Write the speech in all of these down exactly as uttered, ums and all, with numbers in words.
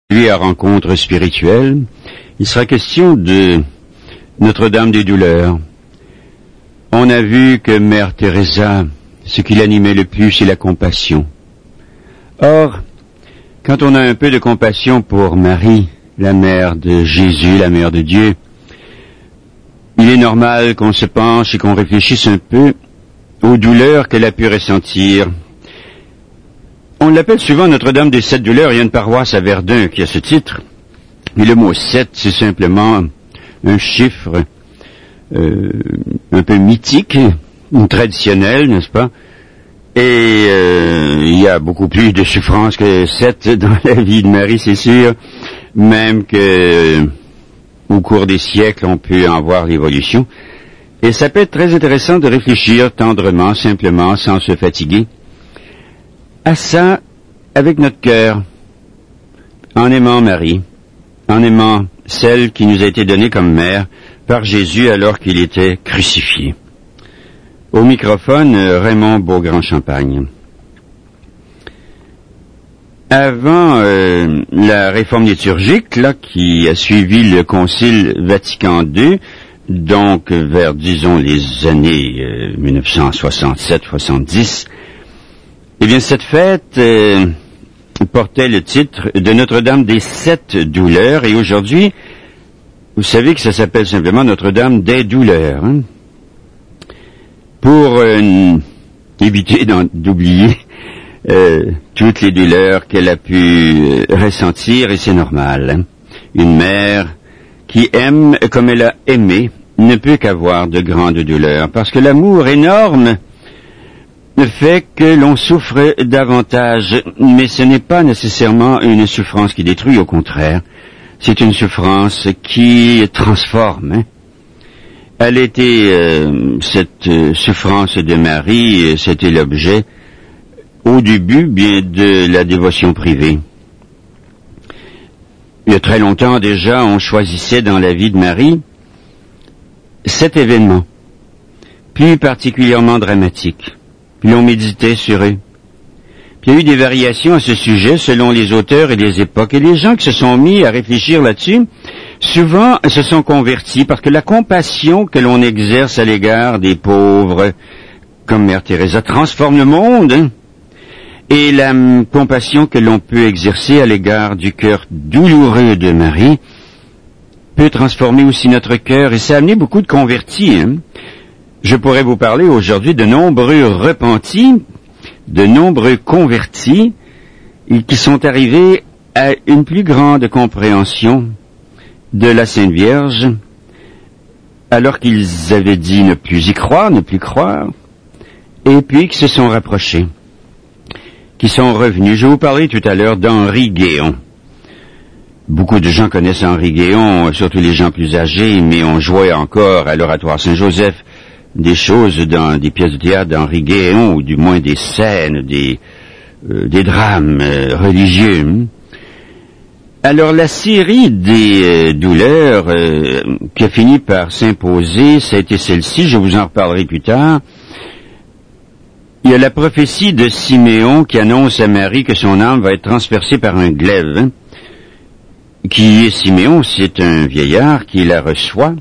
à rencontre spirituelle, il sera question de Notre-Dame des douleurs. On a vu que Mère Teresa, ce qui l'animait le plus, c'est la compassion. Or, quand on a un peu de compassion pour Marie, la mère de Jésus, la mère de Dieu, il est normal qu'on se penche et qu'on réfléchisse un peu aux douleurs qu'elle a pu ressentir. On l'appelle souvent Notre-Dame des sept douleurs. Il y a une paroisse à Verdun qui a ce titre. Mais le mot sept, c'est simplement un chiffre euh, un peu mythique, traditionnel, n'est-ce pas? Et euh, il y a beaucoup plus de souffrance que sept dans la vie de Marie, c'est sûr. Même que euh, au cours des siècles, on peut en voir l'évolution. Et ça peut être très intéressant de réfléchir tendrement, simplement, sans se fatiguer, à ça avec notre cœur, en aimant Marie, en aimant celle qui nous a été donnée comme mère par Jésus alors qu'il était crucifié. Au microphone, Raymond Beaugrand-Champagne. Avant euh, la réforme liturgique, là, qui a suivi le Concile Vatican deux, donc vers, disons, les années euh, mille neuf cent soixante-sept soixante-dix, eh bien, cette fête euh, portait le titre de Notre-Dame des sept douleurs, et aujourd'hui, vous savez que ça s'appelle simplement Notre-Dame des douleurs, hein? Pour euh, éviter d'oublier euh, toutes les douleurs qu'elle a pu euh, ressentir, et c'est normal. Hein? Une mère qui aime comme elle a aimé ne peut qu'avoir de grandes douleurs, parce que l'amour énorme fait que l'on souffre davantage, mais ce n'est pas nécessairement une souffrance qui détruit, au contraire, c'est une souffrance qui transforme. Hein? Elle était, euh, cette euh, souffrance de Marie, c'était l'objet, au début, bien, de la dévotion privée. Il y a très longtemps déjà, on choisissait dans la vie de Marie cet événement, plus particulièrement dramatique. Puis on méditait sur eux. Puis il y a eu des variations à ce sujet selon les auteurs et les époques. Et les gens qui se sont mis à réfléchir là-dessus, souvent se sont convertis parce que la compassion que l'on exerce à l'égard des pauvres, comme Mère Teresa, transforme le monde. Hein? Et la m, compassion que l'on peut exercer à l'égard du cœur douloureux de Marie peut transformer aussi notre cœur. Et ça a amené beaucoup de convertis. Hein? Je pourrais vous parler aujourd'hui de nombreux repentis, de nombreux convertis, qui sont arrivés à une plus grande compréhension de la Sainte Vierge, alors qu'ils avaient dit ne plus y croire, ne plus croire, et puis qui se sont rapprochés, qui sont revenus. Je vous parlais tout à l'heure d'Henri Guéon. Beaucoup de gens connaissent Henri Guéon, surtout les gens plus âgés, mais on jouait encore à l'Oratoire Saint-Joseph des choses dans des pièces de théâtre d'Henri Guéon, ou du moins des scènes, des, euh, des drames euh, religieux. Alors la série des euh, douleurs euh, qui a fini par s'imposer, ça a été celle-ci, je vous en reparlerai plus tard. Il y a la prophétie de Siméon qui annonce à Marie que son âme va être transpercée par un glaive. Hein. Qui est Siméon? C'est un vieillard qui la reçoit.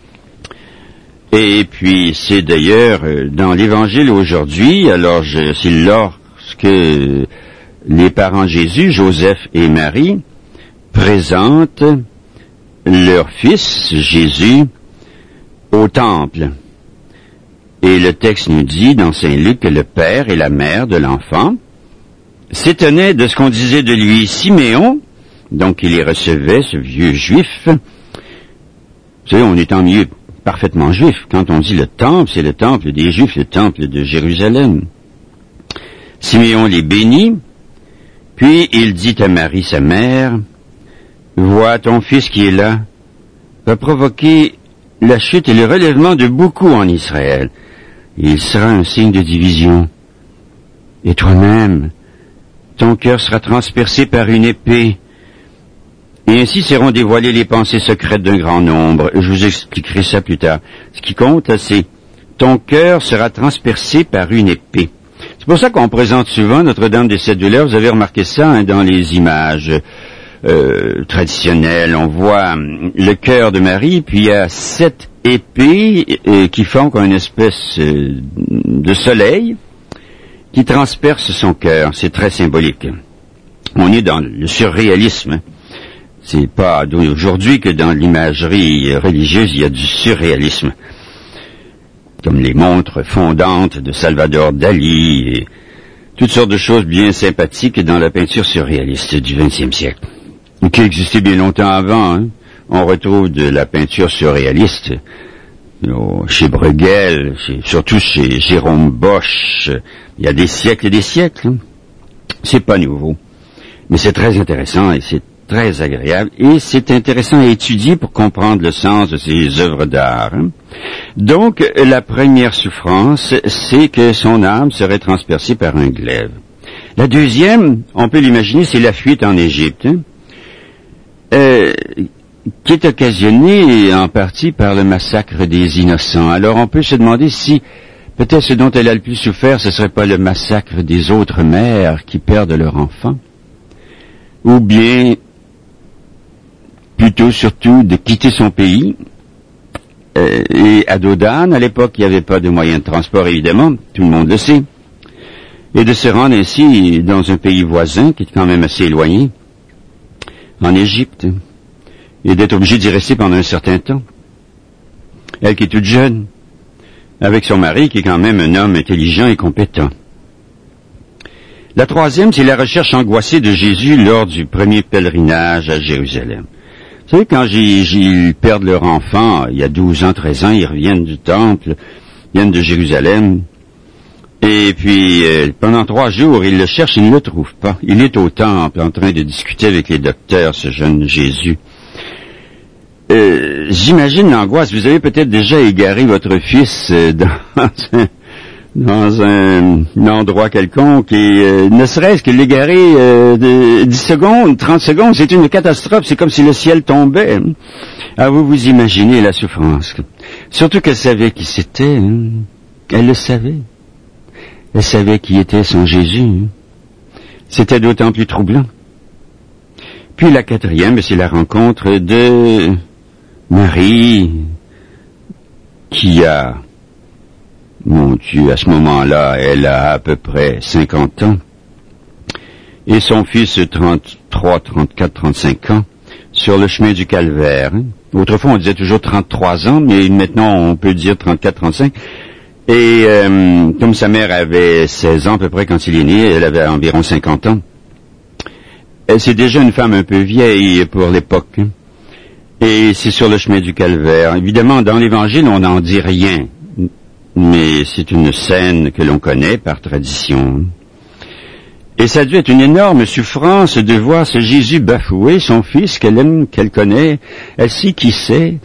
Et puis, c'est d'ailleurs dans l'Évangile aujourd'hui, alors je, c'est lorsque les parents de Jésus, Joseph et Marie, présentent leur fils, Jésus, au temple. Et le texte nous dit dans Saint Luc que le père et la mère de l'enfant s'étonnaient de ce qu'on disait de lui. Siméon, donc il les recevait, ce vieux juif. Vous savez, on est en milieu parfaitement juif. Quand on dit le temple, c'est le temple des Juifs, le temple de Jérusalem. Siméon les bénit, puis il dit à Marie, sa mère, « Vois, ton fils qui est là va provoquer la chute et le relèvement de beaucoup en Israël. Il sera un signe de division. Et toi-même, ton cœur sera transpercé par une épée. Et ainsi seront dévoilées les pensées secrètes d'un grand nombre. » Je vous expliquerai ça plus tard. Ce qui compte, c'est ton cœur sera transpercé par une épée. C'est pour ça qu'on présente souvent Notre-Dame des sept douleurs. Vous avez remarqué ça hein, dans les images. euh, traditionnelle. On voit le cœur de Marie, puis il y a sept épées euh, qui font comme une espèce euh, de soleil qui transperce son cœur. C'est très symbolique. On est dans le surréalisme. C'est pas d'aujourd'hui que dans l'imagerie religieuse, il y a du surréalisme. Comme les montres fondantes de Salvador Dali et toutes sortes de choses bien sympathiques dans la peinture surréaliste du vingtième siècle, qui existait bien longtemps avant. Hein. On retrouve de la peinture surréaliste chez Bruegel, chez, surtout chez Jérôme Bosch, il y a des siècles et des siècles. Hein. C'est pas nouveau, mais c'est très intéressant et c'est très agréable, et c'est intéressant à étudier pour comprendre le sens de ces œuvres d'art. Hein. Donc, la première souffrance, c'est que son âme serait transpercée par un glaive. La deuxième, on peut l'imaginer, c'est la fuite en Égypte, hein, euh, qui est occasionnée en partie par le massacre des innocents. Alors, on peut se demander si peut-être ce dont elle a le plus souffert, ce serait pas le massacre des autres mères qui perdent leur enfant, ou bien plutôt surtout de quitter son pays. Euh, et à Dodane, à l'époque, il n'y avait pas de moyens de transport, évidemment, tout le monde le sait, et de se rendre ainsi dans un pays voisin, qui est quand même assez éloigné, en Égypte, et d'être obligé d'y rester pendant un certain temps. Elle qui est toute jeune, avec son mari, qui est quand même un homme intelligent et compétent. La troisième, c'est la recherche angoissée de Jésus lors du premier pèlerinage à Jérusalem. Vous savez, quand ils perdent leur enfant, il y a douze ans, treize ans, ils reviennent du temple, ils viennent de Jérusalem, et puis euh, pendant trois jours, ils le cherchent, ils ne le trouvent pas. Il est au temple en train de discuter avec les docteurs, ce jeune Jésus. Euh, j'imagine l'angoisse. Vous avez peut-être déjà égaré votre fils euh, dans un... dans un, un endroit quelconque, et euh, ne serait-ce que l'égarer euh, de dix secondes, trente secondes, c'est une catastrophe, c'est comme si le ciel tombait. Hein. Ah, vous vous imaginez la souffrance. Surtout qu'elle savait qui c'était. Hein. Elle le savait. Elle savait qui était son Jésus. Hein. C'était d'autant plus troublant. Puis la quatrième, c'est la rencontre de Marie, qui a... Mon Dieu, à ce moment-là, elle a à peu près cinquante ans. Et son fils, trente-trois, trente-quatre, trente-cinq ans, sur le chemin du calvaire. Hein. Autrefois, on disait toujours trente-trois ans, mais maintenant, on peut dire trente-quatre, trente-cinq. Et euh, comme sa mère avait seize ans à peu près quand il est né, elle avait environ cinquante ans. Elle, c'est déjà une femme un peu vieille pour l'époque. Hein. Et c'est sur le chemin du calvaire. Évidemment, dans l'Évangile, on n'en dit rien. Mais c'est une scène que l'on connaît par tradition. Et ça a dû être une énorme souffrance de voir ce Jésus bafouer son fils qu'elle aime, qu'elle connaît. Elle sait qui c'est.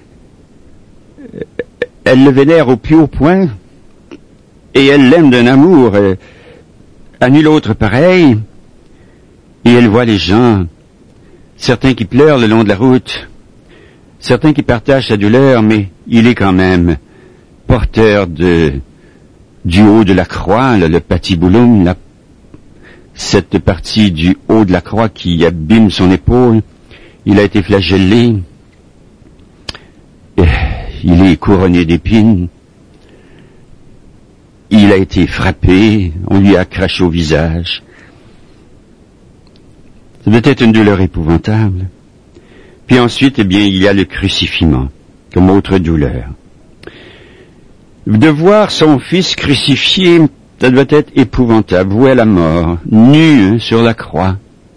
Elle le vénère au plus haut point. Et elle l'aime d'un amour euh, à nul autre pareil. Et elle voit les gens, certains qui pleurent le long de la route, certains qui partagent sa douleur, mais il est quand même porteur de, du haut de la croix, le, le patibulum, la, cette partie du haut de la croix qui abîme son épaule. Il a été flagellé. Il est couronné d'épines. Il a été frappé. On lui a craché au visage. Ça doit être une douleur épouvantable. Puis ensuite, eh bien, il y a le crucifiement, comme autre douleur. De voir son fils crucifié, ça doit être épouvantable, voué à la mort, nu hein, sur la croix.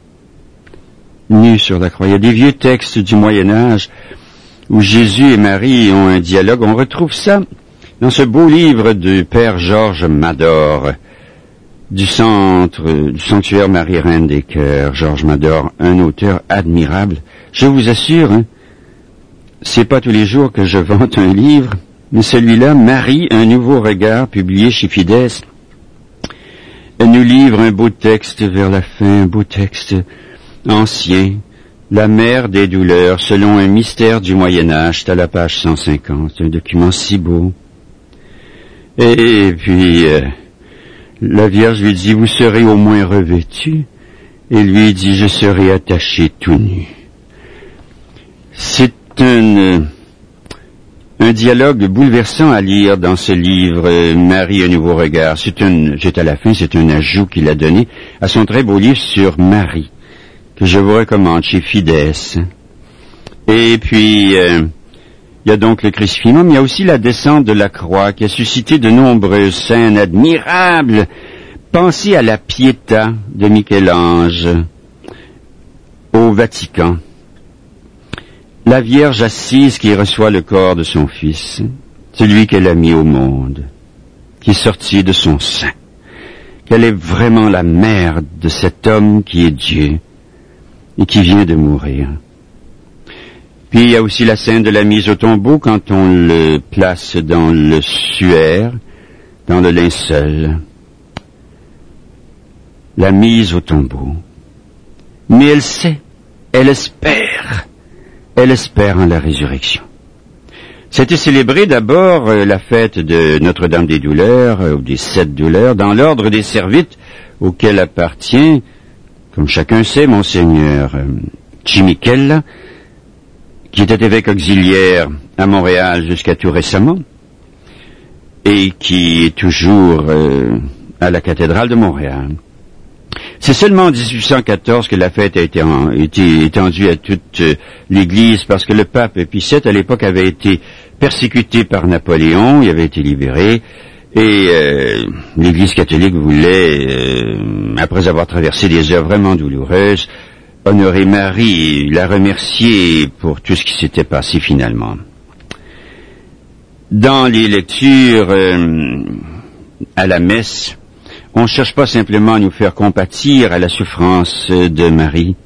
Nu sur la croix. Il y a des vieux textes du Moyen-Âge où Jésus et Marie ont un dialogue. On retrouve ça dans ce beau livre du père Georges Mador, du centre, du sanctuaire Marie-Reine des Cœurs. Georges Mador, un auteur admirable. Je vous assure, hein, c'est pas tous les jours que je vante un livre, mais celui-là, Marie, un nouveau regard, publié chez Fides, elle nous livre un beau texte vers la fin, un beau texte ancien, la mère des douleurs, selon un mystère du Moyen-Âge, c'est à la page cent cinquante, un document si beau. Et, et puis, euh, la Vierge lui dit, vous serez au moins revêtus, et lui dit « Je serai attaché tout nu ». C'est un, un dialogue bouleversant à lire dans ce livre, Marie, un nouveau regard. C'est un, juste à la fin, c'est un ajout qu'il a donné à son très beau livre sur Marie, que je vous recommande chez Fides. Et puis, euh, il y a donc le crucifixion, mais il y a aussi la descente de la croix qui a suscité de nombreuses scènes admirables. Pensez à la Pietà de Michel-Ange au Vatican. La Vierge assise qui reçoit le corps de son Fils, celui qu'elle a mis au monde, qui est sorti de son sein, qu'elle est vraiment la mère de cet homme qui est Dieu et qui vient de mourir. Puis il y a aussi la scène de la mise au tombeau quand on le place dans le suaire, dans le linceul. La mise au tombeau. Mais elle sait, elle espère, elle espère en la résurrection. C'était célébré d'abord euh, la fête de Notre-Dame des Douleurs, euh, ou des Sept Douleurs, dans l'ordre des Servites auquel appartient, comme chacun sait, Monseigneur euh, Cimichella, qui était évêque auxiliaire à Montréal jusqu'à tout récemment, et qui est toujours euh, à la cathédrale de Montréal. C'est seulement en dix-huit cent quatorze que la fête a été, en, été étendue à toute euh, l'Église, parce que le pape Pie sept, à l'époque, avait été persécuté par Napoléon, il avait été libéré, et euh, l'Église catholique voulait, euh, après avoir traversé des heures vraiment douloureuses, honorer Marie, la remercier pour tout ce qui s'était passé finalement. Dans les lectures euh, à la messe, on ne cherche pas simplement à nous faire compatir à la souffrance de Marie.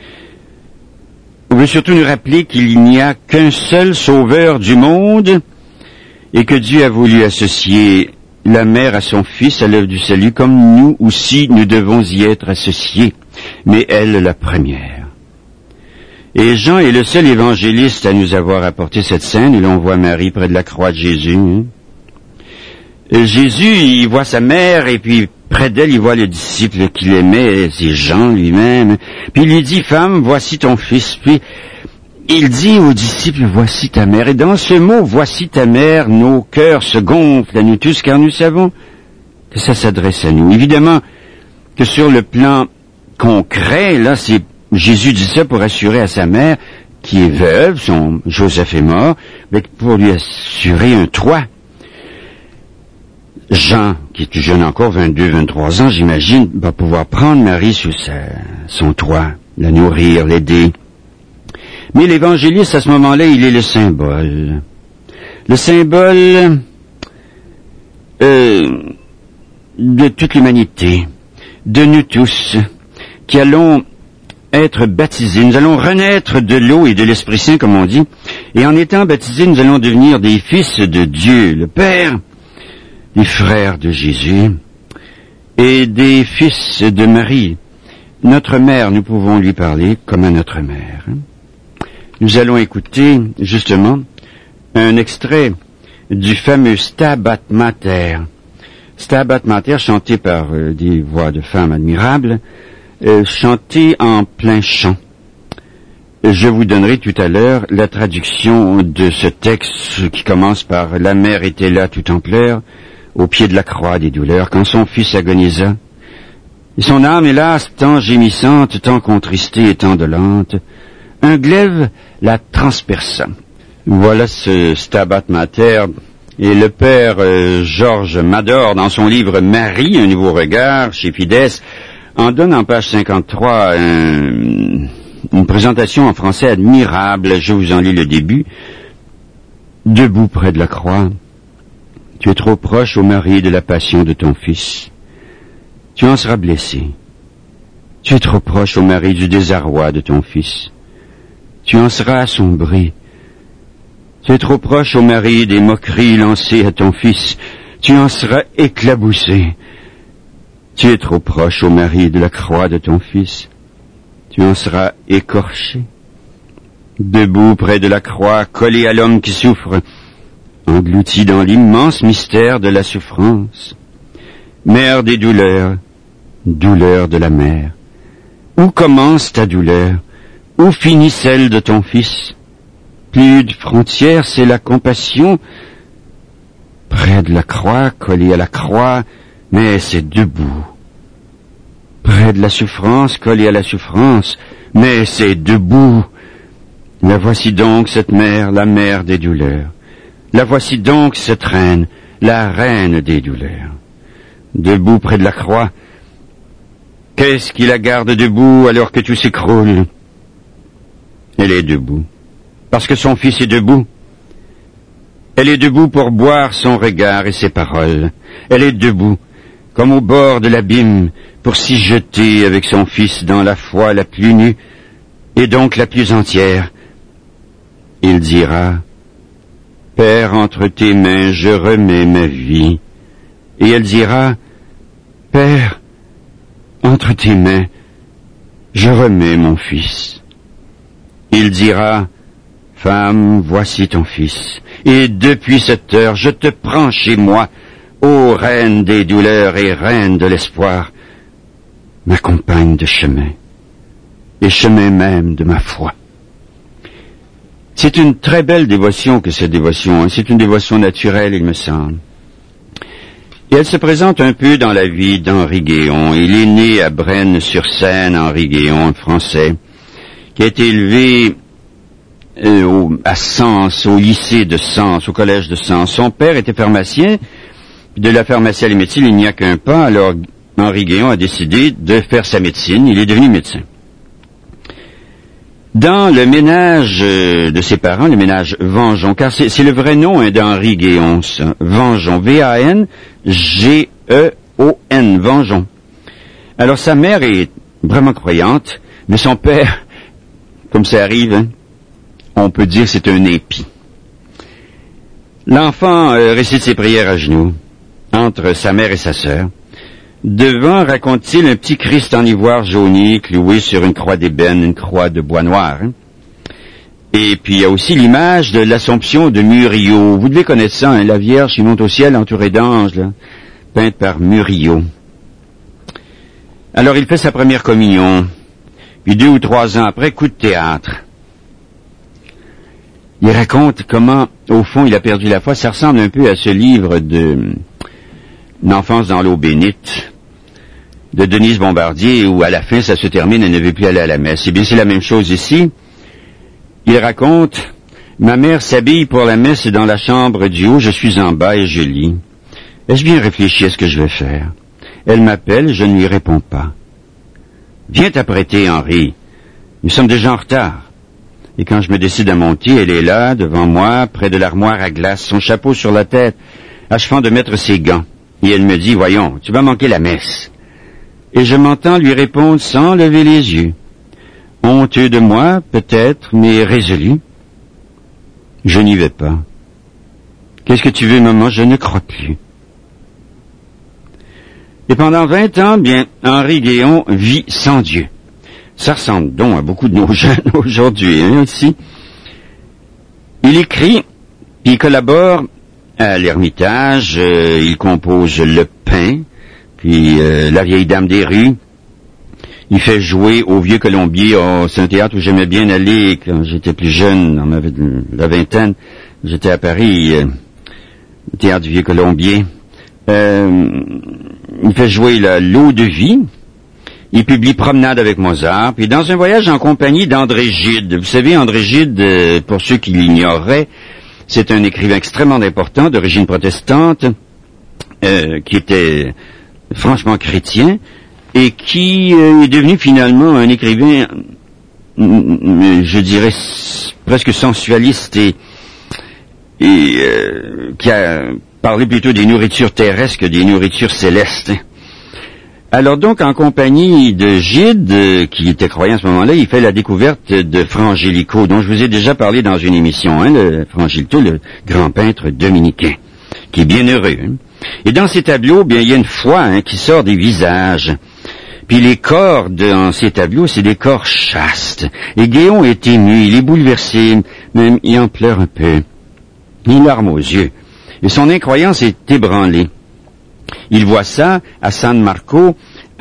On veut surtout nous rappeler qu'il n'y a qu'un seul sauveur du monde et que Dieu a voulu associer la mère à son fils à l'œuvre du salut, comme nous aussi nous devons y être associés, mais elle la première. Et Jean est le seul évangéliste à nous avoir apporté cette scène où l'on voit Marie près de la croix de Jésus. Hein? Jésus, il voit sa mère, et puis près d'elle, il voit le disciple qu'il aimait, c'est Jean lui-même. Puis il lui dit, femme, voici ton fils. Puis il dit aux disciples, voici ta mère. Et dans ce mot, voici ta mère, nos cœurs se gonflent à nous tous, car nous savons que ça s'adresse à nous. Évidemment que sur le plan concret, là, c'est Jésus dit ça pour assurer à sa mère, qui est veuve, son Joseph est mort, mais pour lui assurer un toit. Jean, qui est plus jeune encore, vingt-deux, vingt-trois ans, j'imagine, va pouvoir prendre Marie sous sa, son toit, la nourrir, l'aider. Mais l'évangéliste, à ce moment-là, il est le symbole. Le symbole euh, de toute l'humanité, de nous tous, qui allons être baptisés. Nous allons renaître de l'eau et de l'Esprit Saint, comme on dit, et en étant baptisés, nous allons devenir des fils de Dieu, le Père, des frères de Jésus et des fils de Marie. Notre mère, nous pouvons lui parler comme à notre mère. Nous allons écouter, justement, un extrait du fameux Stabat Mater. Stabat Mater, chanté par euh, des voix de femmes admirables, euh, chanté en plein chant. Je vous donnerai tout à l'heure la traduction de ce texte qui commence par « La mère était là tout en pleurs », au pied de la croix des douleurs, quand son fils agonisa. Et son âme, hélas, tant gémissante, tant contristée et tant dolente, un glaive la transperça. Voilà ce Stabat Mater. Et le père euh, Georges Mador, dans son livre « Marie, un nouveau regard » chez Fides, en donne en page cinquante-trois un, une présentation en français admirable. Je vous en lis le début. « Debout près de la croix, tu es trop proche au mari de la passion de ton fils. Tu en seras blessé. Tu es trop proche au mari du désarroi de ton fils. Tu en seras assombri. Tu es trop proche au mari des moqueries lancées à ton fils. Tu en seras éclaboussé. Tu es trop proche au mari de la croix de ton fils. Tu en seras écorché. Debout près de la croix, collé à l'homme qui souffre, englouti dans l'immense mystère de la souffrance. Mère des douleurs, douleur de la mère, Où commence ta douleur? Où finit celle de ton fils? Plus de frontières, c'est la compassion. Près de la croix, collé à la croix, mais c'est debout. Près de la souffrance, collé à la souffrance, mais c'est debout. La voici donc cette mère, la mère des douleurs. La voici donc cette reine, la reine des douleurs. Debout près de la croix, qu'est-ce qui la garde debout alors que tout s'écroule? Elle est debout, parce que son fils est debout. Elle est debout pour boire son regard et ses paroles. Elle est debout, comme au bord de l'abîme, pour s'y jeter avec son fils dans la foi la plus nue, et donc la plus entière. Il dira, « Père, entre tes mains, je remets ma vie. » Et elle dira, « Père, entre tes mains, je remets mon fils. » Il dira, « Femme, voici ton fils. Et depuis cette heure, je te prends chez moi, ô reine des douleurs et reine de l'espoir, ma compagne de chemin, et chemin même de ma foi. » C'est une très belle dévotion que cette dévotion, c'est une dévotion naturelle, il me semble. Et elle se présente un peu dans la vie d'Henri Guéon. Il est né à Braine-sur-Seine, Henri Guéon, un Français, qui a été élevé euh, au, à Sens, au lycée de Sens, au collège de Sens. Son père était pharmacien. De la pharmacie à la médecine, il n'y a qu'un pas. Alors Henri Guéon a décidé de faire sa médecine. Il est devenu médecin. Dans le ménage de ses parents, le ménage Vangeon, car c'est, c'est le vrai nom hein, d'Henri Guéon, ça. Vangeon, V A N G E O N, Vangeon. Alors sa mère est vraiment croyante, mais son père, comme ça arrive, hein, on peut dire c'est un impie. L'enfant euh, récite ses prières à genoux, entre sa mère et sa sœur. Devant, raconte-t-il, un petit Christ en ivoire jauni, cloué sur une croix d'ébène, une croix de bois noir. Hein. Et puis il y a aussi l'image de l'Assomption de Murillo. Vous devez connaître ça, hein, la Vierge qui monte au ciel entourée d'anges, là, peinte par Murillo. Alors il fait sa première communion, puis deux ou trois ans après, coup de théâtre. Il raconte comment, au fond, il a perdu la foi. Ça ressemble un peu à ce livre de L'enfance dans l'eau bénite de Denise Bombardier, où à la fin ça se termine, elle ne veut plus aller à la messe. Eh bien, c'est la même chose ici. Il raconte, ma mère s'habille pour la messe dans la chambre du haut, je suis en bas et je lis. Ai-je bien réfléchi à ce que je vais faire? Elle m'appelle, je ne lui réponds pas. Viens t'apprêter, Henri. Nous sommes déjà en retard. Et quand je me décide à monter, elle est là, devant moi, près de l'armoire à glace, son chapeau sur la tête, achevant de mettre ses gants. Et elle me dit, voyons, tu vas manquer la messe. Et je m'entends lui répondre sans lever les yeux. Honteux de moi, peut-être, mais résolu. Je n'y vais pas. Qu'est-ce que tu veux, maman? Je ne crois plus. Et pendant vingt ans, bien, Henri Guéon vit sans Dieu. Ça ressemble donc à beaucoup de nos jeunes aujourd'hui, hein, aussi. Il écrit, puis il collabore à l'Ermitage, euh, il compose Le Pain, puis euh, La vieille dame des rues. Il fait jouer au Vieux Colombier. Oh, c'est un théâtre où j'aimais bien aller quand j'étais plus jeune, dans ma, la vingtaine. J'étais à Paris, euh, le théâtre du Vieux Colombier. Euh, il fait jouer la, L'eau de vie. Il publie Promenade avec Mozart. Puis dans un voyage en compagnie d'André Gide. Vous savez, André Gide, euh, pour ceux qui l'ignoreraient, c'est un écrivain extrêmement important, d'origine protestante, euh, qui était franchement chrétien, et qui euh, est devenu finalement un écrivain, euh, je dirais, presque sensualiste, et, et euh, qui a parlé plutôt des nourritures terrestres que des nourritures célestes. Alors donc, en compagnie de Gide, euh, qui était croyant à ce moment-là, il fait la découverte de Frangelico, dont je vous ai déjà parlé dans une émission, hein, le Frangelico, le grand peintre dominicain, qui est bien heureux. Hein. Et dans ces tableaux, bien, il y a une foi hein, qui sort des visages. Puis les corps dans ces tableaux, c'est des corps chastes. Et Guéon est ému, il est bouleversé, même il en pleure un peu. Il larme aux yeux. Et son incroyance est ébranlée. Il voit ça à San Marco,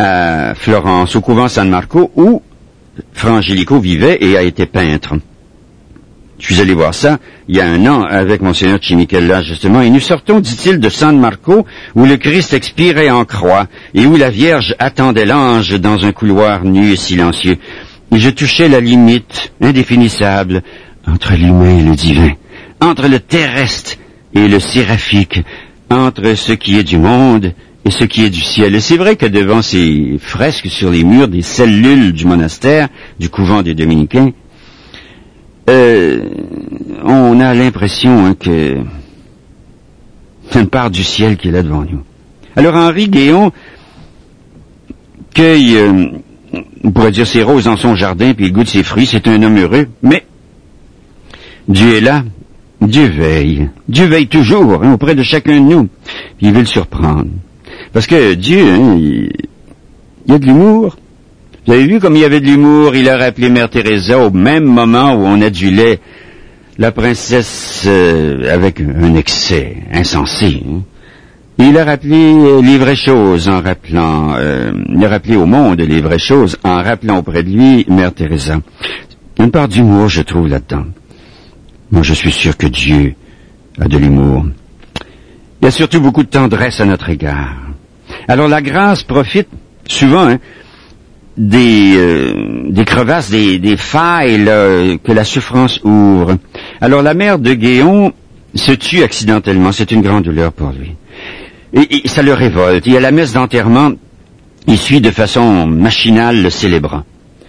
à Florence, au couvent San Marco, où Fra Angelico vivait et a été peintre. Je suis allé voir ça il y a un an avec Monseigneur Cinichella, justement, et nous sortons, dit-il, de San Marco, où le Christ expirait en croix, et où la Vierge attendait l'ange dans un couloir nu et silencieux. Et je touchais la limite indéfinissable entre l'humain et le divin, entre le terrestre et le séraphique, entre ce qui est du monde et ce qui est du ciel. Et c'est vrai que devant ces fresques sur les murs des cellules du monastère, du couvent des Dominicains, euh, on a l'impression hein, que c'est une part du ciel qui est là devant nous. Alors Henri Guéon cueille, euh, on pourrait dire, ses roses dans son jardin, puis il goûte ses fruits, c'est un homme heureux, mais Dieu est là, Dieu veille, Dieu veille toujours hein, auprès de chacun de nous, puis il veut le surprendre. Parce que Dieu, hein, il, il y a de l'humour. Vous avez vu comme il y avait de l'humour, il a rappelé Mère Teresa au même moment où on adulait la princesse euh, avec un excès insensé. Hein. Il a rappelé euh, les vraies choses en rappelant, euh, il a rappelé au monde les vraies choses en rappelant auprès de lui Mère Teresa. Une part d'humour, je trouve, là-dedans. Moi, je suis sûr que Dieu a de l'humour. Il y a surtout beaucoup de tendresse à notre égard. Alors la grâce profite souvent hein, des, euh, des crevasses, des, des failles là, que la souffrance ouvre. Alors la mère de Guéon se tue accidentellement, c'est une grande douleur pour lui. Et, et ça le révolte. Et à la messe d'enterrement, il suit de façon machinale le célébrant.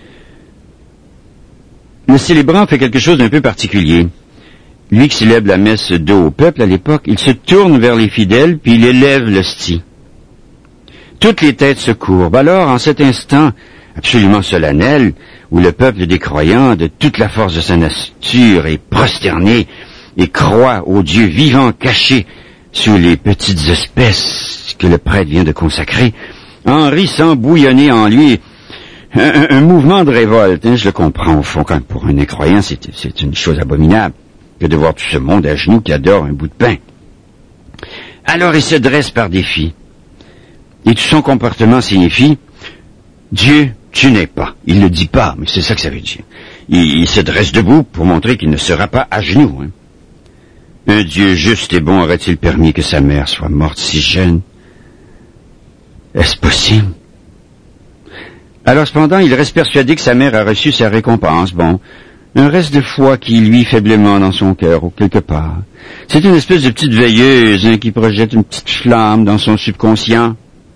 Le célébrant fait quelque chose d'un peu particulier. Lui qui célèbre la messe dos au peuple à l'époque, il se tourne vers les fidèles, puis il élève l'hostie. Toutes les têtes se courbent. Alors, en cet instant absolument solennel, où le peuple des croyants, de toute la force de sa nature, est prosterné et croit au Dieu vivant caché sous les petites espèces que le prêtre vient de consacrer, Henri sent bouillonner en lui un, un, un mouvement de révolte. Hein, je le comprends au fond, quand pour un incroyant, c'est, c'est une chose abominable que de voir tout ce monde à genoux qui adore un bout de pain. Alors il se dresse par défi. Et tout son comportement signifie « Dieu, tu n'es pas ». Il ne le dit pas, mais c'est ça que ça veut dire. Il, il se dresse debout pour montrer qu'il ne sera pas à genoux. Hein. Un Dieu juste et bon aurait-il permis que sa mère soit morte si jeune? Est-ce possible? Alors cependant, il reste persuadé que sa mère a reçu sa récompense. Bon, un reste de foi qui luit faiblement dans son cœur, ou quelque part. C'est une espèce de petite veilleuse hein, qui projette une petite flamme dans son subconscient.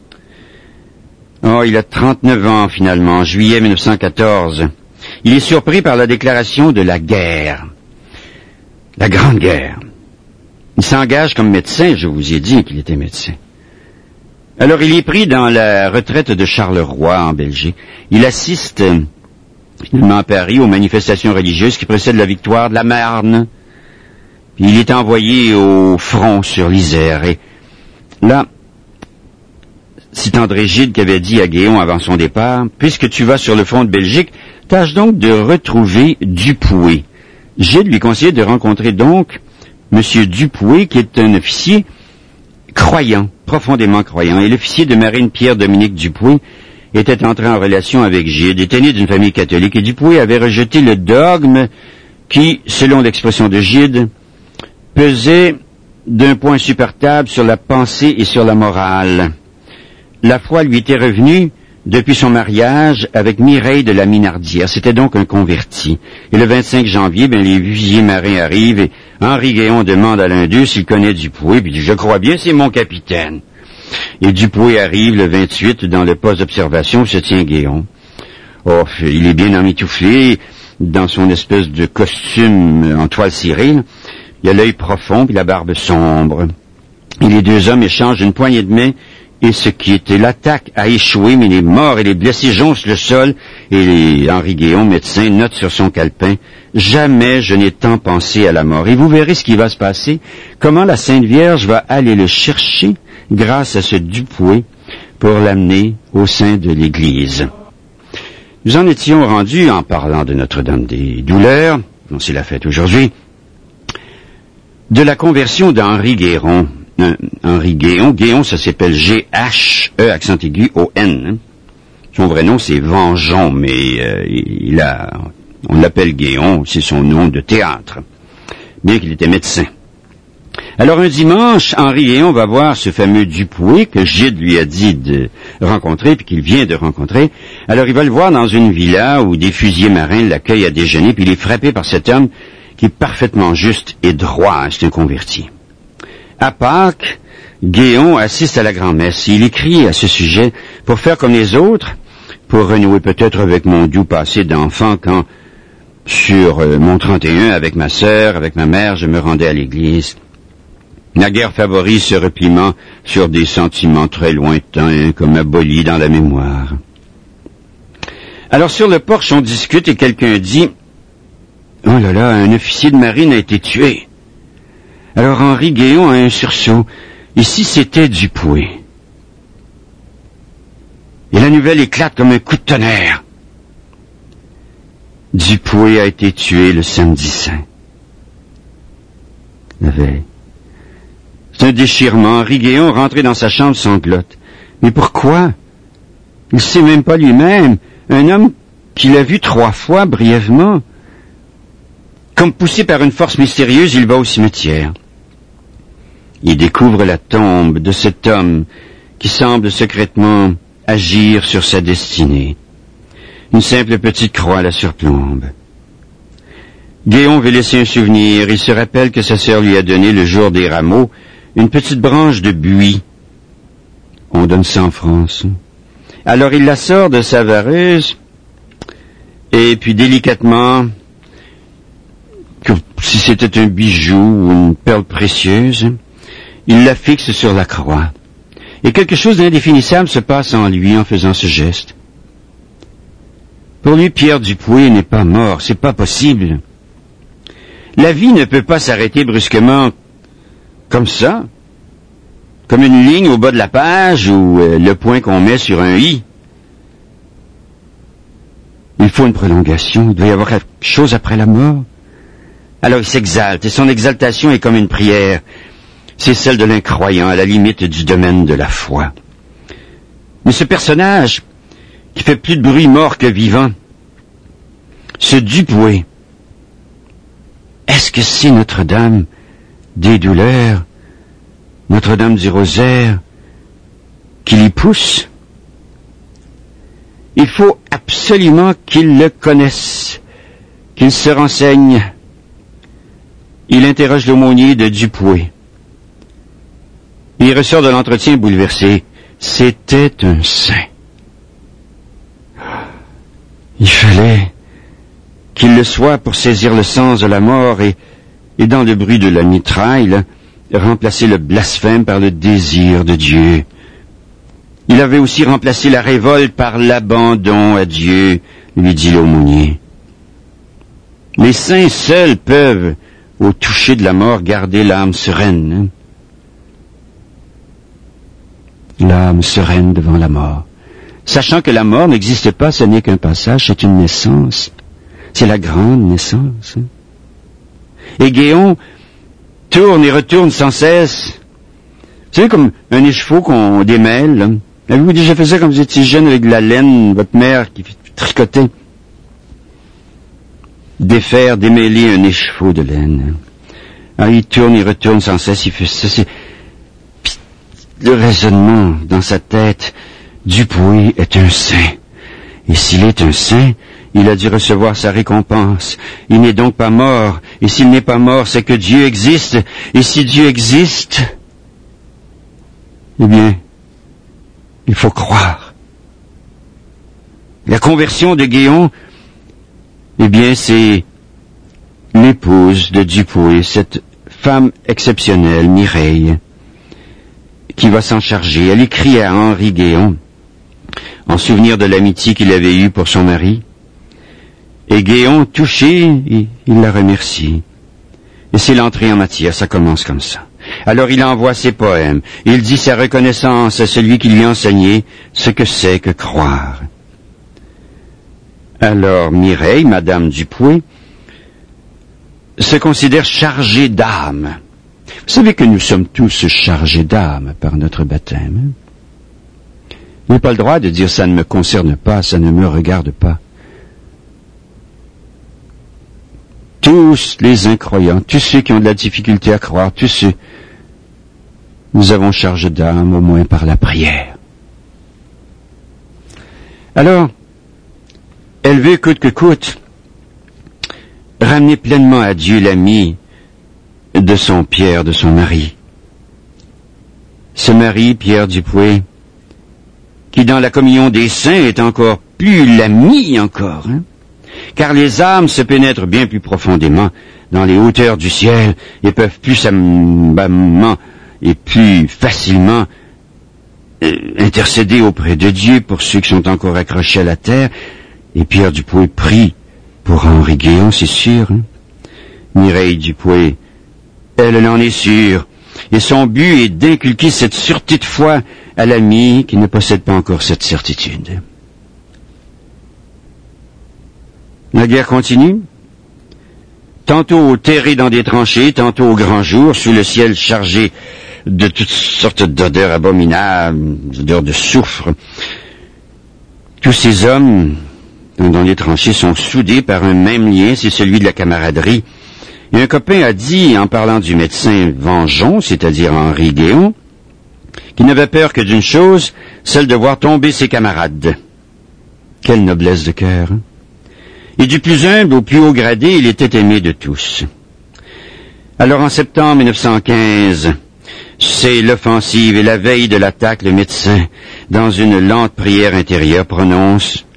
Oh, il a trente-neuf ans finalement, en juillet mille neuf cent quatorze. Il est surpris par la déclaration de la guerre. La Grande Guerre. Il s'engage comme médecin, je vous ai dit qu'il était médecin. Alors il est pris dans la retraite de Charleroi en Belgique. Il assiste finalement à Paris aux manifestations religieuses qui précèdent la victoire de la Marne. Puis il est envoyé au front sur l'Isère. Et là, c'est André Gide qui avait dit à Guéon avant son départ, « Puisque tu vas sur le front de Belgique, tâche donc de retrouver Dupoué. » Gide lui conseillait de rencontrer donc M. Dupoué, qui est un officier croyant, profondément croyant. Et l'officier de marine Pierre-Dominique Dupoué était entré en relation avec Gide, était né d'une famille catholique, et Dupoué avait rejeté le dogme qui, selon l'expression de Gide, pesait d'un point insupportable sur la pensée et sur la morale. La foi lui était revenue depuis son mariage avec Mireille de la Minardière. C'était donc un converti. Et le vingt-cinq janvier, ben, les fusiliers marins arrivent et Henri Guéon demande à l'un d'eux s'il connaît Dupoué, puis il dit « Je crois bien, c'est mon capitaine ». Et Dupoué arrive le vingt-huit dans le poste d'observation où se tient Guéon. Oh, il est bien emmitouflé dans son espèce de costume en toile cirée. Il a l'œil profond puis la barbe sombre. Et les deux hommes échangent une poignée de main. Et ce qui était l'attaque a échoué, mais les morts et les blessés jonchent le sol, et les Henri Guéon, médecin, note sur son calepin, « Jamais je n'ai tant pensé à la mort. » Et vous verrez ce qui va se passer, comment la Sainte Vierge va aller le chercher grâce à ce Dupoué pour l'amener au sein de l'Église. Nous en étions rendus, en parlant de Notre-Dame des Douleurs, dont c'est la fête aujourd'hui, de la conversion d'Henri Guéron. Henri Guéon. Guéon, ça s'appelle G H E, accent aigu, O N. Hein. Son vrai nom, c'est Vengeon, mais euh, il a, on l'appelle Guéon, c'est son nom de théâtre, bien qu'il était médecin. Alors un dimanche, Henri Guéon va voir ce fameux Dupoué que Gide lui a dit de rencontrer, puis qu'il vient de rencontrer. Alors il va le voir dans une villa où des fusiliers marins l'accueillent à déjeuner, puis il est frappé par cet homme qui est parfaitement juste et droit, hein, c'est un converti. À Pâques, Guéon assiste à la grand-messe. Il écrit à ce sujet pour faire comme les autres, pour renouer peut-être avec mon doux passé d'enfant quand, sur euh, mon trente et un, avec ma sœur, avec ma mère, je me rendais à l'église. Naguère favorise ce repliement sur des sentiments très lointains, comme abolis dans la mémoire. Alors sur le porche, on discute et quelqu'un dit « Oh là là, un officier de marine a été tué. » Alors Henri Guéon a un sursaut. Et si c'était Dupoué? Et la nouvelle éclate comme un coup de tonnerre. Dupoué a été tué le samedi saint. La veille. C'est un déchirement. Henri Guéon, rentré dans sa chambre, sanglote. Mais pourquoi? Il ne sait même pas lui-même. Un homme qu'il a vu trois fois brièvement. Comme poussé par une force mystérieuse, il va au cimetière. Il découvre la tombe de cet homme qui semble secrètement agir sur sa destinée. Une simple petite croix la surplombe. Guéon veut laisser un souvenir. Il se rappelle que sa sœur lui a donné le jour des rameaux une petite branche de buis. On donne ça en France. Alors il la sort de sa vareuse et puis délicatement, comme si c'était un bijou ou une perle précieuse, il la fixe sur la croix. Et quelque chose d'indéfinissable se passe en lui en faisant ce geste. Pour lui, Pierre Dupoué n'est pas mort, c'est pas possible. La vie ne peut pas s'arrêter brusquement comme ça, comme une ligne au bas de la page ou euh, le point qu'on met sur un i. Il faut une prolongation, il doit y avoir quelque chose après la mort. Alors il s'exalte, et son exaltation est comme une prière. C'est celle de l'incroyant, à la limite du domaine de la foi. Mais ce personnage, qui fait plus de bruit mort que vivant, ce Dupoué, est-ce que c'est Notre-Dame des douleurs, Notre-Dame du rosaire, qui l'y pousse? Il faut absolument qu'il le connaisse, qu'il se renseigne. Il interroge l'aumônier de Dupoué. Il ressort de l'entretien bouleversé. C'était un saint. Il fallait qu'il le soit pour saisir le sens de la mort et, et dans le bruit de la mitraille, là, remplacer le blasphème par le désir de Dieu. Il avait aussi remplacé la révolte par l'abandon à Dieu, lui dit l'aumônier. Les saints seuls peuvent, au toucher de la mort, garder l'âme sereine. Hein? L'âme sereine devant la mort. Sachant que la mort n'existe pas, ce n'est qu'un passage, c'est une naissance. C'est la grande naissance. Hein? Et Guéon tourne et retourne sans cesse. Vous savez, comme un écheveau qu'on démêle. Là. Avez-vous déjà fait ça quand vous étiez jeune avec de la laine, votre mère qui tricotait? Défaire, démêler un écheveau de laine. Ah, il tourne, il retourne sans cesse, il fait ça. C'est le raisonnement dans sa tête. Dupoué est un saint. Et s'il est un saint, il a dû recevoir sa récompense. Il n'est donc pas mort. Et s'il n'est pas mort, c'est que Dieu existe. Et si Dieu existe, eh bien, il faut croire. La conversion de Guéon, eh bien, c'est l'épouse de Dupoué, cette femme exceptionnelle, Mireille, qui va s'en charger. Elle écrit à Henri Guéon, en souvenir de l'amitié qu'il avait eue pour son mari. Et Guéon, touché, il la remercie. Et c'est l'entrée en matière, ça commence comme ça. Alors il envoie ses poèmes. Il dit sa reconnaissance à celui qui lui a enseigné ce que c'est que croire. Alors Mireille, Madame Dupoué, se considère chargée d'âme. Vous savez que nous sommes tous chargés d'âme par notre baptême. Vous n'avez pas le droit de dire « ça ne me concerne pas, ça ne me regarde pas ». Tous les incroyants, tous ceux qui ont de la difficulté à croire, tous ceux, nous avons charge d'âme au moins par la prière. Alors, elle veut coûte que coûte ramener pleinement à Dieu l'ami de son Pierre, de son mari. Ce mari, Pierre Dupoué, qui dans la communion des saints est encore plus l'ami encore, hein? Car les âmes se pénètrent bien plus profondément dans les hauteurs du ciel et peuvent plus savamment et plus facilement euh, intercéder auprès de Dieu pour ceux qui sont encore accrochés à la terre. Et Pierre Dupoué prie pour Henri Guéon, c'est sûr. Hein? Mireille Dupoué, elle, elle en est sûre. Et son but est d'inculquer cette sûreté de foi à l'ami qui ne possède pas encore cette certitude. La guerre continue. Tantôt terré dans des tranchées, tantôt au grand jour, sous le ciel chargé de toutes sortes d'odeurs abominables, d'odeurs de soufre. Tous ces hommes dans les tranchées sont soudés par un même lien, c'est celui de la camaraderie. Et un copain a dit, en parlant du médecin Vengeon, c'est-à-dire Henri Guéon, qu'il n'avait peur que d'une chose, celle de voir tomber ses camarades. Quelle noblesse de cœur, hein? Et du plus humble au plus haut gradé, il était aimé de tous. Alors en septembre mille neuf cent quinze, c'est l'offensive et la veille de l'attaque, le médecin, dans une lente prière intérieure, prononce,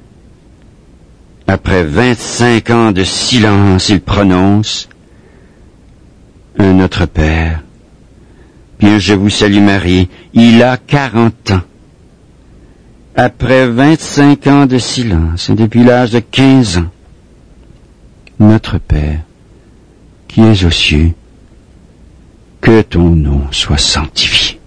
après vingt-cinq ans de silence, il prononce un Notre Père. Bien, je vous salue Marie, il a quarante ans. Après vingt-cinq ans de silence, depuis l'âge de quinze ans, Notre Père, qui es aux cieux, que ton nom soit sanctifié,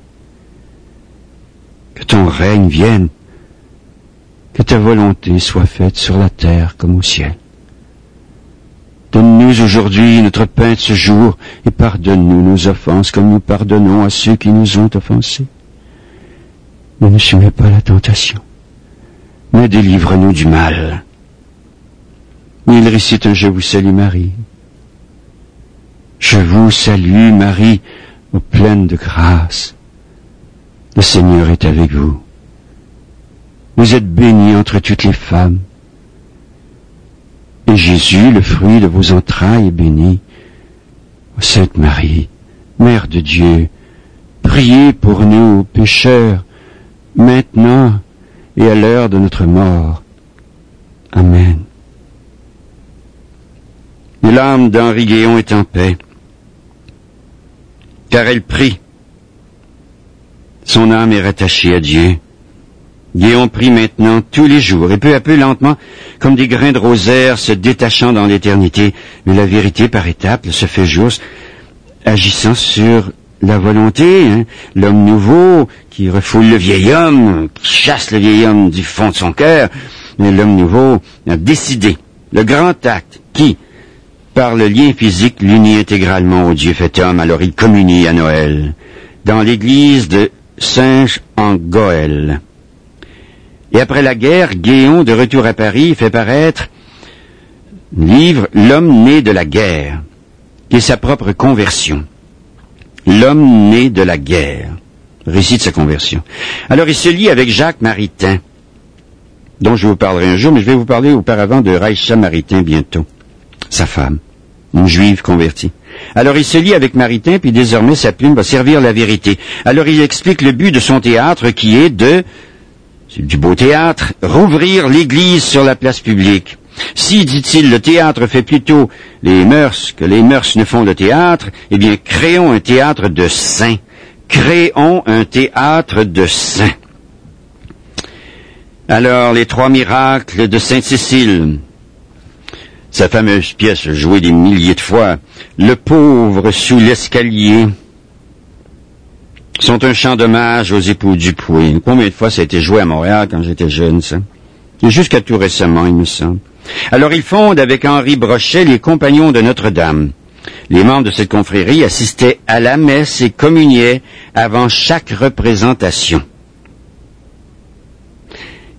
que ton règne vienne, que ta volonté soit faite sur la terre comme au ciel. Donne-nous aujourd'hui notre pain de ce jour et pardonne-nous nos offenses comme nous pardonnons à ceux qui nous ont offensés. Ne nous soumets pas à la tentation, mais délivre-nous du mal. Il récite un « Je vous salue Marie ». Je vous salue Marie, ô pleine de grâce. Le Seigneur est avec vous. Vous êtes bénie entre toutes les femmes. Et Jésus, le fruit de vos entrailles, est béni. Ô Sainte Marie, Mère de Dieu, priez pour nous, pécheurs, maintenant et à l'heure de notre mort. Amen. Et l'âme d'Henri Guéon est en paix, car elle prie. Son âme est rattachée à Dieu. Guéon prie maintenant tous les jours, et peu à peu, lentement, comme des grains de rosaire se détachant dans l'éternité. Mais la vérité, par étapes, se fait jour, agissant sur la volonté, hein, l'homme nouveau qui refoule le vieil homme, qui chasse le vieil homme du fond de son cœur. Mais l'homme nouveau a décidé, le grand acte qui, par le lien physique, l'unit intégralement au Dieu fait homme. Alors il communie à Noël, dans l'église de Saint-Jean-en-Goël. Et après la guerre, Guéon, de retour à Paris, fait paraître le livre « L'homme né de la guerre », qui est sa propre conversion. L'homme né de la guerre, récit de sa conversion. Alors il se lie avec Jacques Maritain, dont je vous parlerai un jour, mais je vais vous parler auparavant de Raïcha Maritain bientôt, sa femme, une juive convertie. Alors il se lie avec Maritain, puis désormais sa plume va servir la vérité. Alors il explique le but de son théâtre qui est de... C'est du beau théâtre, rouvrir l'église sur la place publique. Si, dit-il, le théâtre fait plutôt les mœurs que les mœurs ne font le théâtre, eh bien, créons un théâtre de saints. Créons un théâtre de saints. Alors, les trois miracles de Sainte-Cécile, sa fameuse pièce jouée des milliers de fois, le pauvre sous l'escalier, sont un chant d'hommage aux époux Dupoué. Combien de fois ça a été joué à Montréal quand j'étais jeune, ça? Et jusqu'à tout récemment, il me semble. Alors, il fonde avec Henri Brochet les Compagnons de Notre-Dame. Les membres de cette confrérie assistaient à la messe et communiaient avant chaque représentation.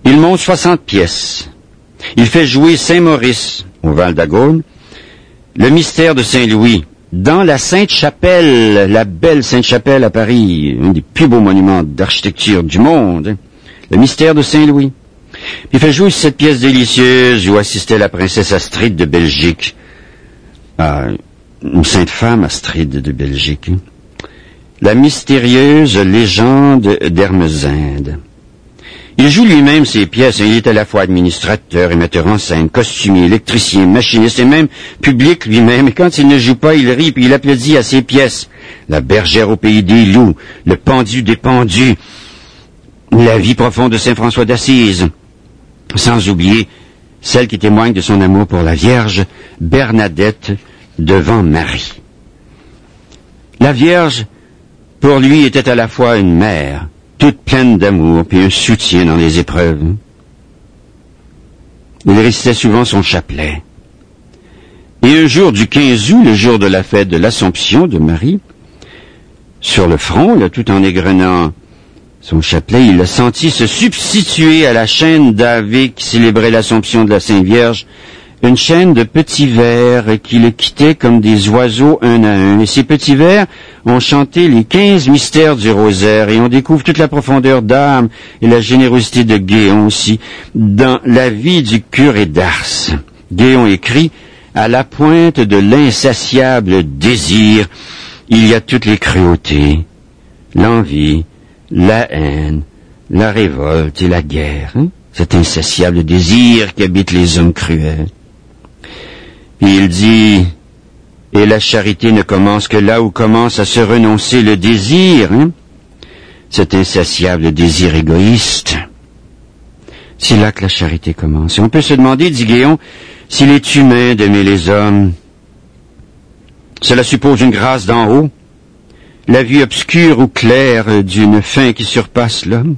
Il monte soixante pièces. Il fait jouer Saint-Maurice, au Val d'Agone, le mystère de Saint-Louis, dans la Sainte-Chapelle, la belle Sainte-Chapelle à Paris, un des plus beaux monuments d'architecture du monde, hein, le mystère de Saint-Louis. Il fait jouer cette pièce délicieuse où assistait la princesse Astrid de Belgique. Ah, une sainte femme Astrid de Belgique. Hein. La mystérieuse légende d'Hermesinde. Il joue lui-même ses pièces. Il est à la fois administrateur et metteur en scène, costumier, électricien, machiniste et même public lui-même. Et quand il ne joue pas, il rit puis il applaudit à ses pièces. La bergère au pays des loups, le pendu des pendus, la vie profonde de Saint François d'Assise. Sans oublier celle qui témoigne de son amour pour la Vierge, Bernadette devant Marie. La Vierge, pour lui, était à la fois une mère, toute pleine d'amour, puis un soutien dans les épreuves. Il récitait souvent son chapelet. Et un jour du quinze août, le jour de la fête de l'Assomption de Marie, sur le front, là, tout en égrenant son chapelet, il a senti se substituer à la chaîne d'Ave qui célébrait l'Assomption de la Sainte Vierge, une chaîne de petits vers qui le quittaient comme des oiseaux un à un. Et ces petits vers ont chanté les quinze mystères du rosaire et on découvre toute la profondeur d'âme et la générosité de Guéon aussi dans la vie du curé d'Ars. Guéon écrit « À la pointe de l'insatiable désir, il y a toutes les cruautés, l'envie, la haine, la révolte et la guerre. Hein? Cet insatiable désir qui habite les hommes cruels. » Puis il dit, et la charité ne commence que là où commence à se renoncer le désir, hein? Cet insatiable désir égoïste. C'est là que la charité commence. Et on peut se demander, dit Guéon, s'il est humain d'aimer les hommes. Cela suppose une grâce d'en haut, la vue obscure ou claire d'une fin qui surpasse l'homme,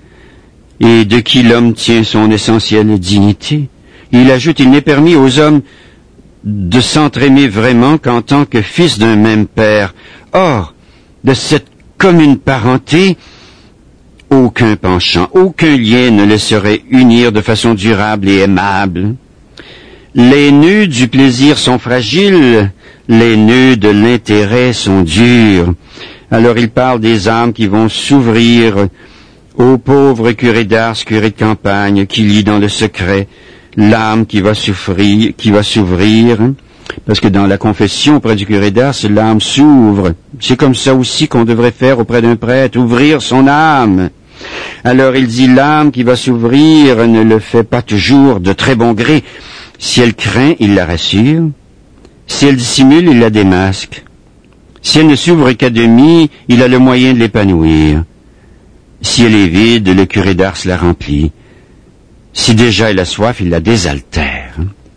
et de qui l'homme tient son essentielle dignité. Il ajoute, il n'est permis aux hommes de s'entraimer vraiment qu'en tant que fils d'un même père. Or, de cette commune parenté, aucun penchant, aucun lien ne les saurait unir de façon durable et aimable. Les nœuds du plaisir sont fragiles, les nœuds de l'intérêt sont durs. Alors il parle des âmes qui vont s'ouvrir au pauvre curé d'Ars, curé de campagne, qui lit dans le secret l'âme qui va souffrir, qui va s'ouvrir, parce que dans la confession auprès du curé d'Ars, l'âme s'ouvre. C'est comme ça aussi qu'on devrait faire auprès d'un prêtre, ouvrir son âme. Alors il dit, l'âme qui va s'ouvrir ne le fait pas toujours de très bon gré. Si elle craint, il la rassure. Si elle dissimule, il la démasque. Si elle ne s'ouvre qu'à demi, il a le moyen de l'épanouir. Si elle est vide, le curé d'Ars la remplit. Si déjà elle a soif, il la désaltère.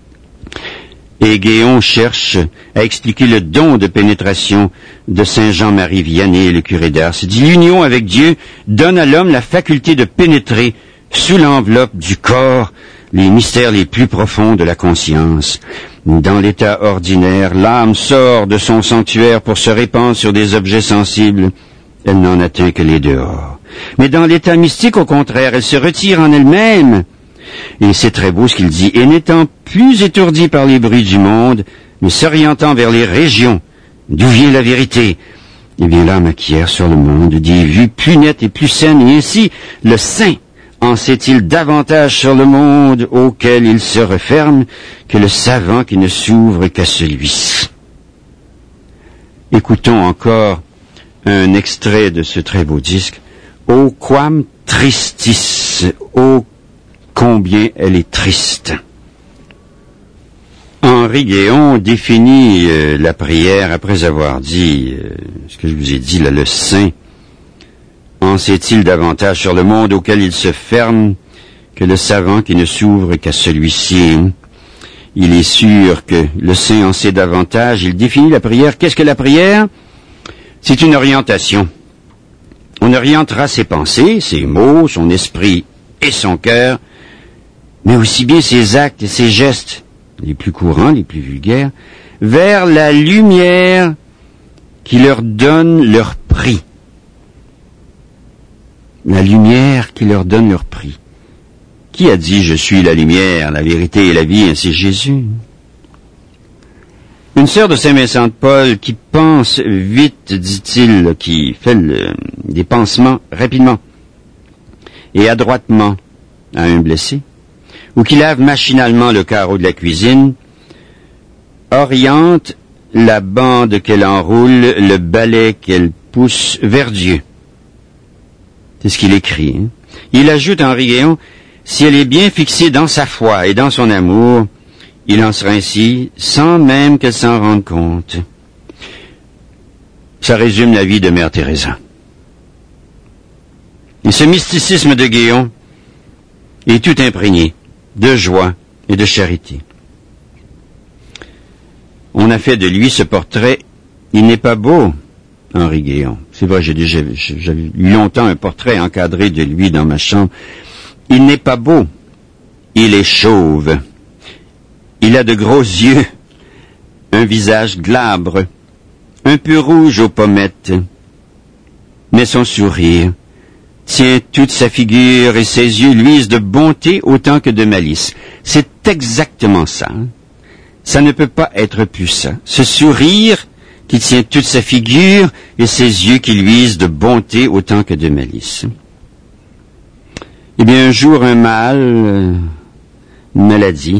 Et Guéon cherche à expliquer le don de pénétration de Saint Jean-Marie Vianney, le curé d'Ars. Il dit, l'union avec Dieu donne à l'homme la faculté de pénétrer sous l'enveloppe du corps les mystères les plus profonds de la conscience. Dans l'état ordinaire, l'âme sort de son sanctuaire pour se répandre sur des objets sensibles. Elle n'en atteint que les dehors. Mais dans l'état mystique, au contraire, elle se retire en elle-même. Et c'est très beau ce qu'il dit. Et n'étant plus étourdie par les bruits du monde, mais s'orientant vers les régions d'où vient la vérité, eh bien l'âme acquiert sur le monde des vues plus nettes et plus saines. Et ainsi, le saint en sait-il davantage sur le monde auquel il se referme que le savant qui ne s'ouvre qu'à celui-ci. Écoutons encore un extrait de ce très beau disque. O quam tristis, ô combien elle est triste. Henri Guéon définit euh, la prière après avoir dit euh, ce que je vous ai dit là, le saint en sait-il davantage sur le monde auquel il se ferme que le savant qui ne s'ouvre qu'à celui-ci. Il est sûr que le saint en sait davantage. Il définit la prière. Qu'est-ce que la prière? C'est une orientation. On orientera ses pensées, ses mots, son esprit et son cœur, mais aussi bien ses actes et ses gestes, les plus courants, les plus vulgaires, vers la lumière qui leur donne leur prix. La lumière qui leur donne leur prix. Qui a dit « Je suis la lumière, la vérité et la vie » ? C'est Jésus. Une sœur de Saint-Vincent de Paul qui pense vite, dit-il, qui fait le, des pansements rapidement et adroitement à un blessé, ou qui lave machinalement le carreau de la cuisine, oriente la bande qu'elle enroule, le balai qu'elle pousse vers Dieu. C'est ce qu'il écrit. Hein? Il ajoute, Henri Guéon, si elle est bien fixée dans sa foi et dans son amour, il en sera ainsi sans même qu'elle s'en rende compte. Ça résume la vie de Mère Teresa. Et ce mysticisme de Guéon est tout imprégné de joie et de charité. On a fait de lui ce portrait. Il n'est pas beau, Henri Guéon. C'est vrai, j'ai déjà j'avais lu longtemps un portrait encadré de lui dans ma chambre. Il n'est pas beau. Il est chauve. Il a de gros yeux, un visage glabre, un peu rouge aux pommettes. Mais son sourire tient toute sa figure et ses yeux luisent de bonté autant que de malice. C'est exactement ça. Hein? Ça ne peut pas être plus ça. Ce sourire qui tient toute sa figure et ses yeux qui luisent de bonté autant que de malice. Eh bien, un jour, un mal, une maladie,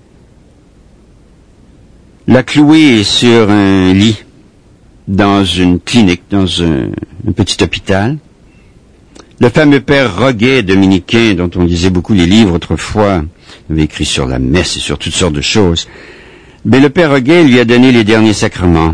l'a cloué sur un lit dans une clinique, dans un, un petit hôpital. Le fameux père Roguet, dominicain, dont on lisait beaucoup les livres autrefois, avait écrit sur la messe et sur toutes sortes de choses. Mais le père Roguet lui a donné les derniers sacrements.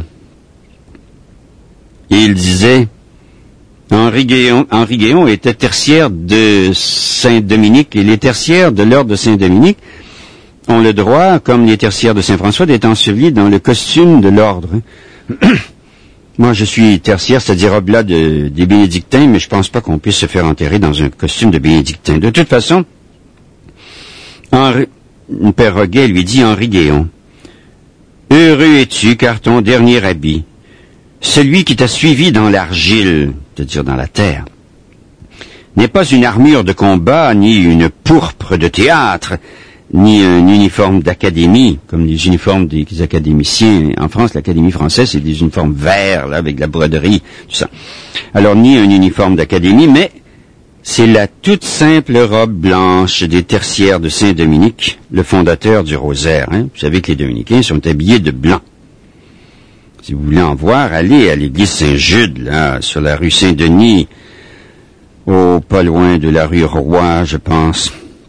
Et il disait, Henri Guéon, Henri Guéon était tertiaire de Saint-Dominique, et les tertiaires de l'ordre de Saint-Dominique ont le droit, comme les tertiaires de Saint-François, d'être ensevelis dans le costume de l'ordre. Moi, je suis tertiaire, c'est-à-dire oblat de, des bénédictins, mais je pense pas qu'on puisse se faire enterrer dans un costume de bénédictin. De toute façon, Henri, le père Roguet lui dit, Henri Guéon, heureux es-tu, car ton dernier habit, celui qui t'a suivi dans l'argile, c'est-à-dire dans la terre, n'est pas une armure de combat, ni une pourpre de théâtre, ni un uniforme d'académie, comme les uniformes des académiciens. En France, l'Académie française, c'est des uniformes verts, là, avec de la broderie, tout ça. Alors, ni un uniforme d'académie, mais c'est la toute simple robe blanche des tertiaires de Saint-Dominique, le fondateur du rosaire. Hein. Vous savez que les dominicains sont habillés de blanc. Si vous voulez en voir, allez à l'église Saint-Jude, là, sur la rue Saint-Denis, au pas loin de la rue Roy, je pense.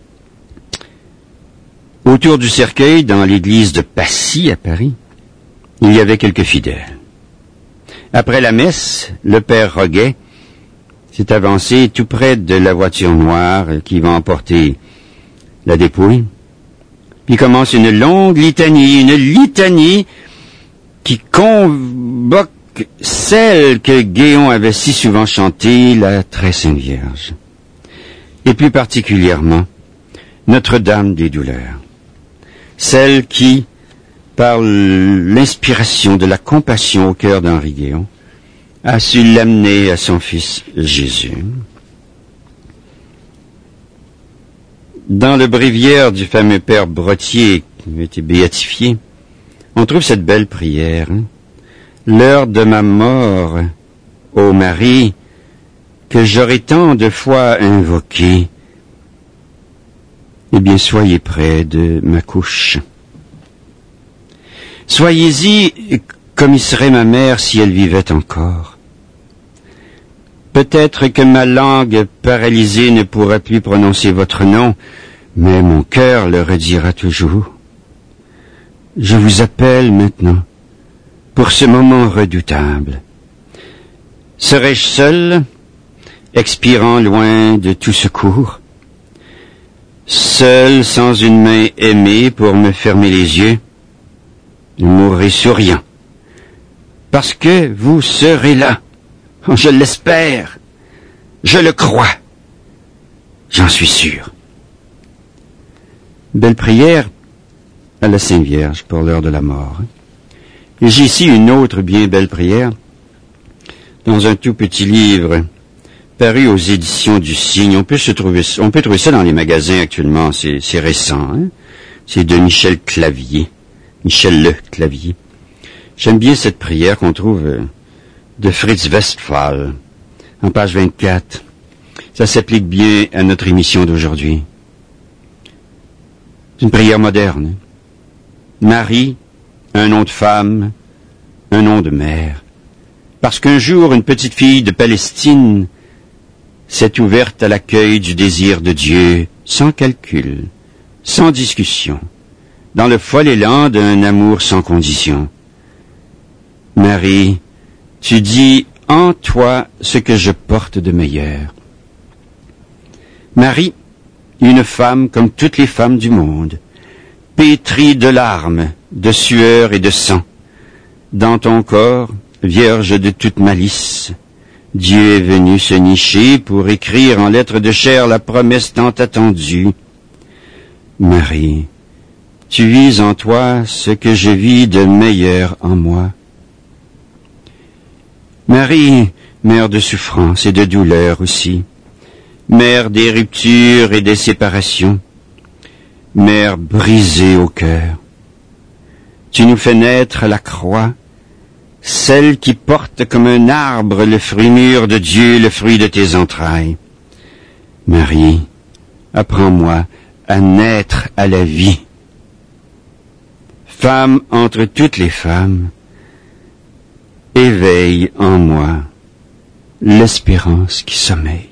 Autour du cercueil, dans l'église de Passy, à Paris, il y avait quelques fidèles. Après la messe, le père Roguet s'est avancé tout près de la voiture noire qui va emporter la dépouille. Puis commence une longue litanie, une litanie qui convoque celle que Guéon avait si souvent chantée, la Très Sainte Vierge. Et plus particulièrement, Notre-Dame des Douleurs. Celle qui, par l'inspiration de la compassion au cœur d'Henri Guéon, a su l'amener à son fils Jésus. Dans le bréviaire du fameux père Brottier, qui a été béatifié, on trouve cette belle prière. Hein? L'heure de ma mort, ô Marie, que j'aurai tant de fois invoquée, eh bien, soyez près de ma couche. Soyez-y comme y serait ma mère si elle vivait encore. Peut-être que ma langue paralysée ne pourra plus prononcer votre nom, mais mon cœur le redira toujours. Je vous appelle maintenant pour ce moment redoutable. Serais-je seul, expirant loin de tout secours? Seul, sans une main aimée pour me fermer les yeux, je mourrai souriant. Parce que vous serez là. Je l'espère. Je le crois. J'en suis sûr. Belle prière à la Sainte Vierge pour l'heure de la mort. Et j'ai ici une autre bien belle prière dans un tout petit livre paru aux éditions du Cygne. On peut se trouver, on peut trouver ça dans les magasins actuellement. C'est, c'est récent, hein? C'est de Michel Clavier. Michel Le Clavier. J'aime bien cette prière qu'on trouve euh, de Fritz Westphal, en page vingt-quatre. Ça s'applique bien à notre émission d'aujourd'hui. C'est une prière moderne. Marie, un nom de femme, un nom de mère. Parce qu'un jour, une petite fille de Palestine s'est ouverte à l'accueil du désir de Dieu, sans calcul, sans discussion, dans le fol élan d'un amour sans condition. Marie, tu dis en toi ce que je porte de meilleur. Marie, une femme comme toutes les femmes du monde, pétrie de larmes, de sueur et de sang. Dans ton corps, vierge de toute malice, Dieu est venu se nicher pour écrire en lettres de chair la promesse tant attendue. Marie, tu vis en toi ce que je vis de meilleur en moi. Marie, mère de souffrance et de douleur aussi, mère des ruptures et des séparations, mère brisée au cœur. Tu nous fais naître à la croix, celle qui porte comme un arbre le fruit mûr de Dieu, le fruit de tes entrailles. Marie, apprends-moi à naître à la vie. Femme entre toutes les femmes, éveille en moi l'espérance qui sommeille.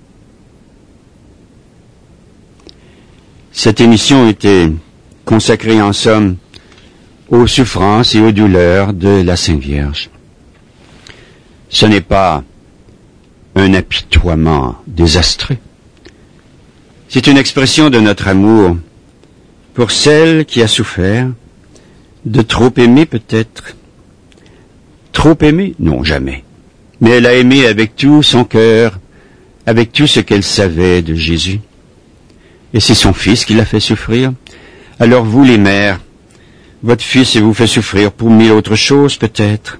Cette émission était consacrée en somme aux souffrances et aux douleurs de la Sainte Vierge. Ce n'est pas un apitoiement désastreux. C'est une expression de notre amour pour celle qui a souffert, de trop aimer peut-être. Trop aimer? Non, jamais. Mais elle a aimé avec tout son cœur, avec tout ce qu'elle savait de Jésus. Et c'est son fils qui l'a fait souffrir. Alors vous, les mères, votre fils vous fait souffrir pour mille autres choses, peut-être.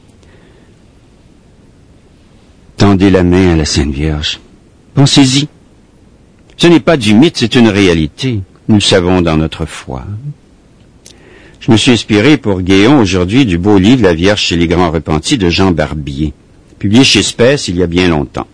Tendez la main à la Sainte Vierge. Pensez-y. Ce n'est pas du mythe, c'est une réalité. Nous le savons dans notre foi. Je me suis inspiré pour Guéon aujourd'hui du beau livre La Vierge chez les grands repentis de Jean Barbier, publié chez Spes il y a bien longtemps.